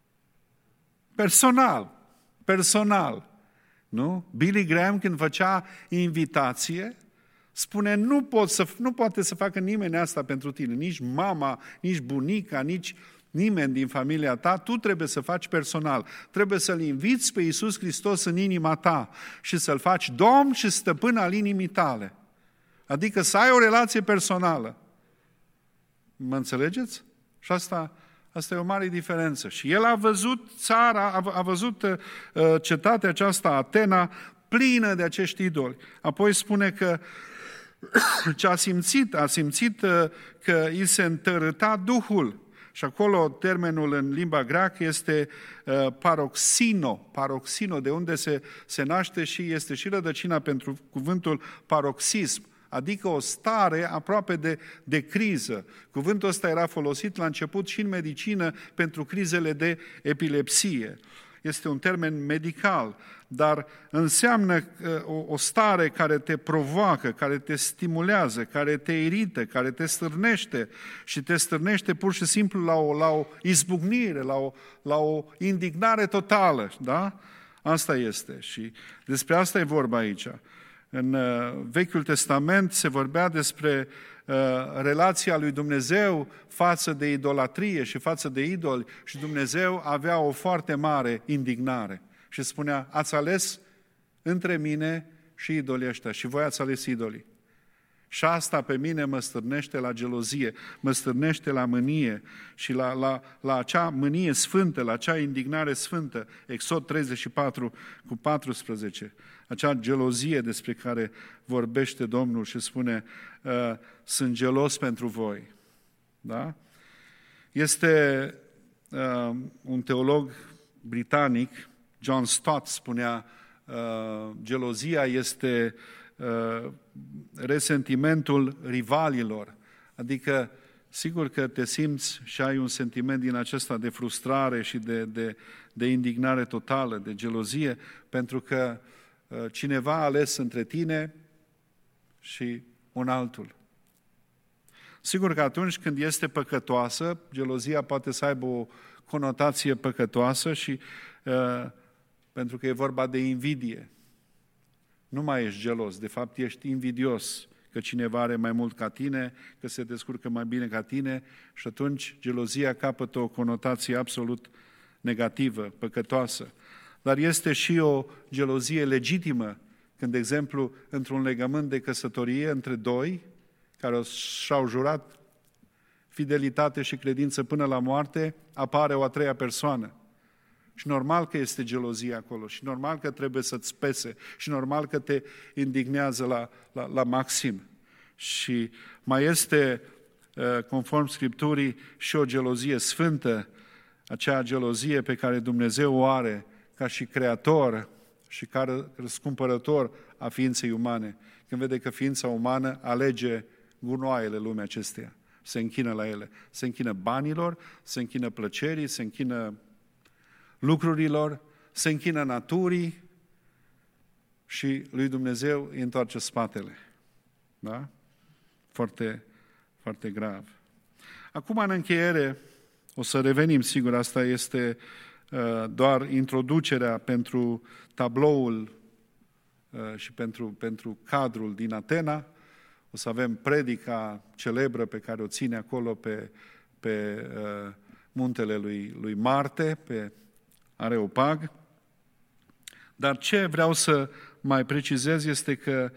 Personal. Nu? Billy Graham, când făcea invitație, spune, nu poate să facă nimeni asta pentru tine, nici mama, nici bunica, nici nimeni din familia ta, tu trebuie să faci personal. Trebuie să-L inviți pe Iisus Hristos în inima ta și să-L faci Domn și stăpân al inimii tale. Adică să ai o relație personală. Mă înțelegeți? Și asta e o mare diferență. Și el a văzut țara, a văzut cetatea aceasta, Atena, plină de acești idoli. Apoi spune că ce a simțit că îi se întărâta Duhul. Și acolo termenul în limba greacă este paroxino, de unde se naște și este și rădăcina pentru cuvântul paroxism, adică o stare aproape de criză. Cuvântul ăsta era folosit la început și în medicină pentru crizele de epilepsie. Este un termen medical, dar înseamnă o stare care te provoacă, care te stimulează, care te irită, care te stârnește și te stârnește pur și simplu la o izbucnire, la o indignare totală. Da? Asta este și despre asta e vorba aici. În Vechiul Testament se vorbea despre relația lui Dumnezeu față de idolatrie și față de idoli și Dumnezeu avea o foarte mare indignare și spunea, ați ales între mine și idolii ăștia și voi ați ales idolii. Și asta pe mine mă stârnește la gelozie, mă stârnește la mânie și la acea mânie sfântă, la acea indignare sfântă. Exod 34:14. Acea gelozie despre care vorbește Domnul și spune, sunt gelos pentru voi. Da? Este un teolog britanic, John Stott, spunea, gelozia este resentimentul rivalilor. Adică, sigur că te simți și ai un sentiment din acesta de frustrare și de indignare totală, de gelozie, pentru că cineva a ales între tine și un altul. Sigur că atunci când este păcătoasă, gelozia poate să aibă o conotație păcătoasă și pentru că e vorba de invidie. Nu mai ești gelos, de fapt ești invidios că cineva are mai mult ca tine, că se descurcă mai bine ca tine și atunci gelozia capătă o conotație absolut negativă, păcătoasă. Dar este și o gelozie legitimă, când, de exemplu, într-un legământ de căsătorie între doi, care și-au jurat fidelitate și credință până la moarte, apare o a treia persoană. Și normal că este gelozie acolo, și normal că trebuie să-ți pese, și normal că te indignează la maxim. Și mai este, conform Scripturii, și o gelozie sfântă, acea gelozie pe care Dumnezeu o are ca și creator și ca răscumpărător a ființei umane. Când vede că ființa umană alege gunoaiele lumii acesteia, se închină la ele. Se închină banilor, se închină plăcerii, se închină lucrurilor, se închină naturii și lui Dumnezeu îi întoarce spatele. Da? Foarte, foarte grav. Acum, în încheiere, o să revenim, sigur, asta este doar introducerea pentru tabloul și pentru cadrul din Atena. O să avem predica celebră pe care o ține acolo pe muntele lui Marte, pe Areopag. Dar ce vreau să mai precizez este că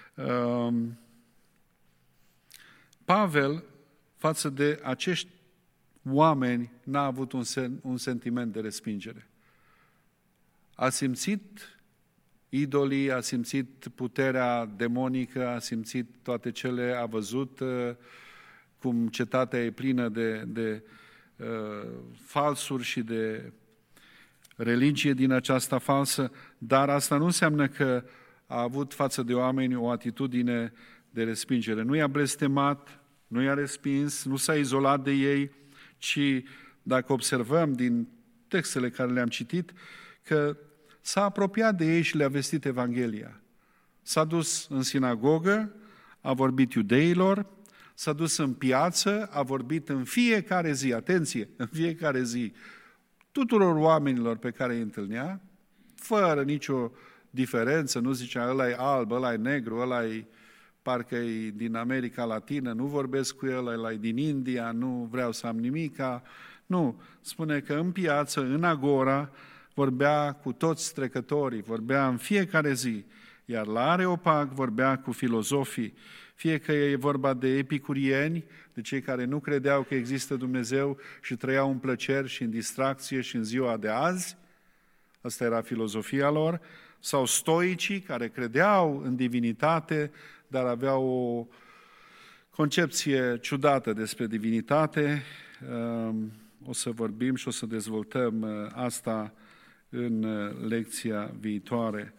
Pavel, față de acești oameni, n-a avut un sentiment de respingere. A simțit idolii, a simțit puterea demonică, a simțit toate cele, a văzut cum cetatea e plină de falsuri și de religie din aceasta falsă, dar asta nu înseamnă că a avut față de oameni o atitudine de respingere. Nu i-a blestemat, nu i-a respins, nu s-a izolat de ei, ci dacă observăm din textele care le-am citit, că s-a apropiat de ei și le-a vestit Evanghelia. S-a dus în sinagogă, a vorbit iudeilor, s-a dus în piață, a vorbit în fiecare zi, atenție, în fiecare zi, tuturor oamenilor pe care îi întâlnea, fără nicio diferență, nu zicea ăla e alb, ăla e negru, ăla e parcă e din America Latină, nu vorbesc cu el, ăla e din India, nu vreau să am nimica. Nu, spune că în piață, în agora, vorbea cu toți trecătorii, vorbea în fiecare zi, iar la Areopag vorbea cu filozofii, fie că e vorba de epicurieni, de cei care nu credeau că există Dumnezeu și trăiau în plăceri și în distracție și în ziua de azi, asta era filozofia lor, sau stoicii care credeau în divinitate, dar aveau o concepție ciudată despre divinitate. O să vorbim și o să dezvoltăm asta în lecția viitoare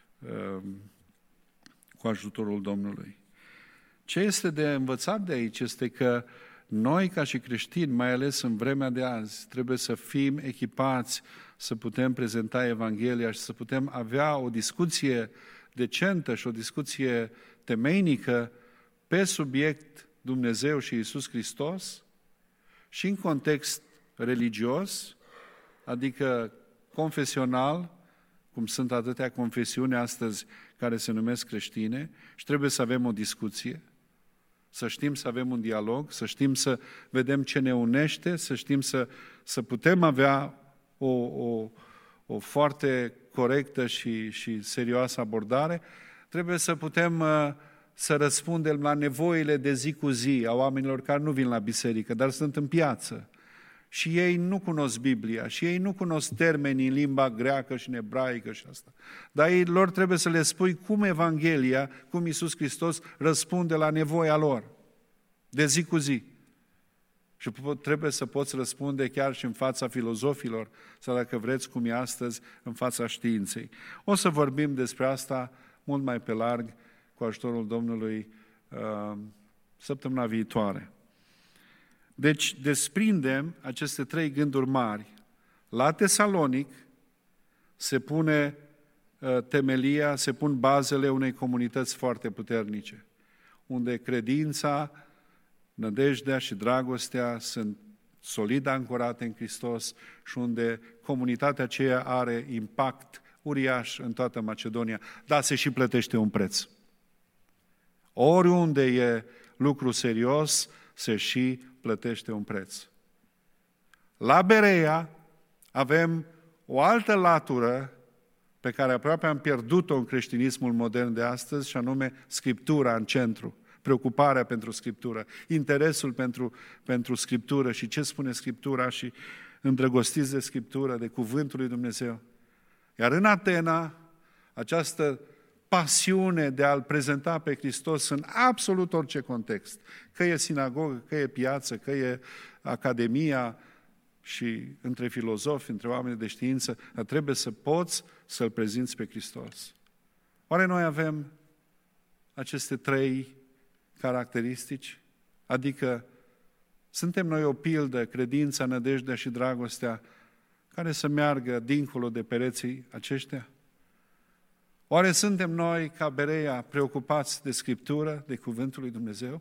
cu ajutorul Domnului. Ce este de învățat de aici este că noi, ca și creștini, mai ales în vremea de azi, trebuie să fim echipați să putem prezenta Evanghelia și să putem avea o discuție decentă și o discuție temeinică pe subiect Dumnezeu și Iisus Hristos și în context religios, adică confesional, cum sunt atâtea confesiuni astăzi care se numesc creștine, și trebuie să avem o discuție, să știm să avem un dialog, să știm să vedem ce ne unește, să știm să putem avea o foarte corectă și serioasă abordare. Trebuie să putem să răspundem la nevoile de zi cu zi a oamenilor care nu vin la biserică, dar sunt în piață. Și ei nu cunosc Biblia, și ei nu cunosc termenii în limba greacă și în ebraică și asta. Dar lor trebuie să le spui cum Evanghelia, cum Iisus Hristos răspunde la nevoia lor, de zi cu zi. Și trebuie să poți răspunde chiar și în fața filozofilor, sau dacă vreți, cum e astăzi, în fața științei. O să vorbim despre asta mult mai pe larg, cu ajutorul Domnului, săptămâna viitoare. Deci desprindem aceste trei gânduri mari. La Tesalonic se pune temelia, se pun bazele unei comunități foarte puternice, unde credința, nădejdea și dragostea sunt solid ancorate în Hristos și unde comunitatea aceea are impact uriaș în toată Macedonia, dar se și plătește un preț. Oriunde e lucru serios, se și plătește un preț. La Berea avem o altă latură pe care aproape am pierdut-o în creștinismul modern de astăzi, și anume Scriptura în centru, preocuparea pentru Scriptură, interesul pentru Scriptură și ce spune Scriptura și îndrăgostiți de Scriptură, de Cuvântul lui Dumnezeu. Iar în Atena, această pasiune de a-L prezenta pe Hristos în absolut orice context, că e sinagogă, că e piață, că e academia și între filozofi, între oameni de știință, dar trebuie să poți să-L prezinți pe Hristos. Oare noi avem aceste 3 caracteristici? Adică suntem noi o pildă, credința, nădejdea și dragostea, care să meargă dincolo de pereții aceștia? Oare suntem noi, ca Bereia, preocupați de Scriptură, de Cuvântul lui Dumnezeu?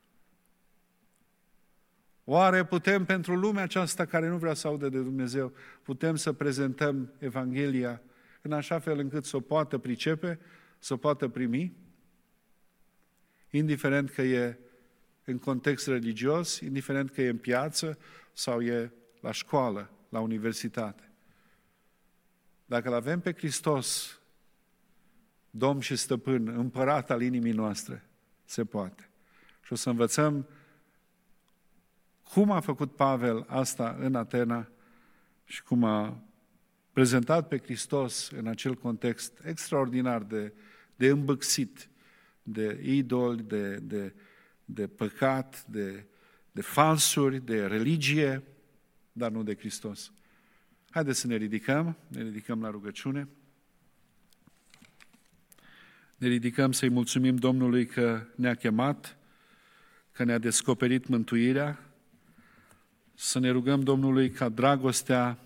Oare putem, pentru lumea aceasta care nu vrea să audă de Dumnezeu, putem să prezentăm Evanghelia în așa fel încât să o poată pricepe, să o poată primi? Indiferent că e în context religios, indiferent că e în piață sau e la școală, la universitate. Dacă îl avem pe Hristos, Domn și Stăpân, împărat al inimii noastre, se poate. Și o să învățăm cum a făcut Pavel asta în Atena și cum a prezentat pe Hristos în acel context extraordinar de îmbâxit, de idoli, de păcat, de falsuri, de religie, dar nu de Hristos. Haideți să ne ridicăm la rugăciune. Ne ridicăm să-i mulțumim Domnului că ne-a chemat, că ne-a descoperit mântuirea, să ne rugăm Domnului ca dragostea,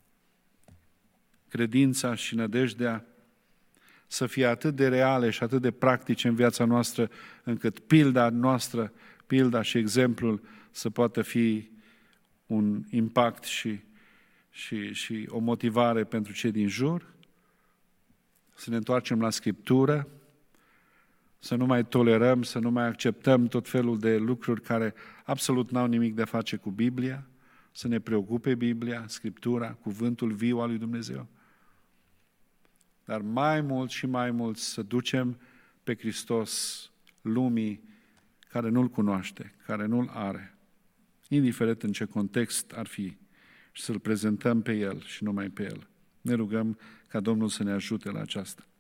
credința și nădejdea să fie atât de reale și atât de practice în viața noastră, încât pilda noastră, pilda și exemplul să poată fi un impact și o motivare pentru cei din jur, să ne întoarcem la Scriptură, să nu mai tolerăm, să nu mai acceptăm tot felul de lucruri care absolut n-au nimic de a face cu Biblia, să ne preocupe Biblia, Scriptura, cuvântul viu al lui Dumnezeu. Dar mai mult și mai mult să ducem pe Hristos lumii care nu-L cunoaște, care nu-L are, indiferent în ce context ar fi, și să-L prezentăm pe El și numai pe El. Ne rugăm ca Domnul să ne ajute la aceasta.